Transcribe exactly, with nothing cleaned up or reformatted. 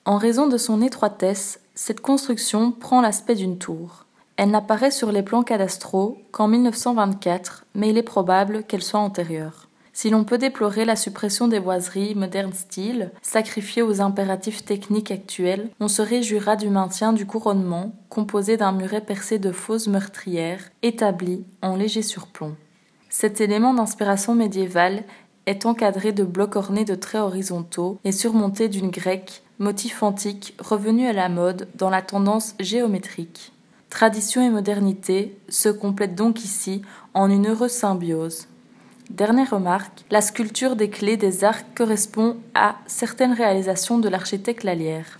En raison de son étroitesse, cette construction prend l'aspect d'une tour. Elle n'apparaît sur les plans cadastraux qu'en mille neuf cent vingt-quatre, mais il est probable qu'elle soit antérieure. Si l'on peut déplorer la suppression des boiseries moderne style, sacrifiées aux impératifs techniques actuels, on se réjouira du maintien du couronnement, composé d'un muret percé de fausses meurtrières, établi en léger surplomb. Cet élément d'inspiration médiévale est encadré de blocs ornés de traits horizontaux et surmonté d'une grecque, motif antique revenu à la mode dans la tendance géométrique. Tradition et modernité se complètent donc ici en une heureuse symbiose. Dernière remarque, la sculpture des clés des arcs correspond à certaines réalisations de l'architecte Lallière.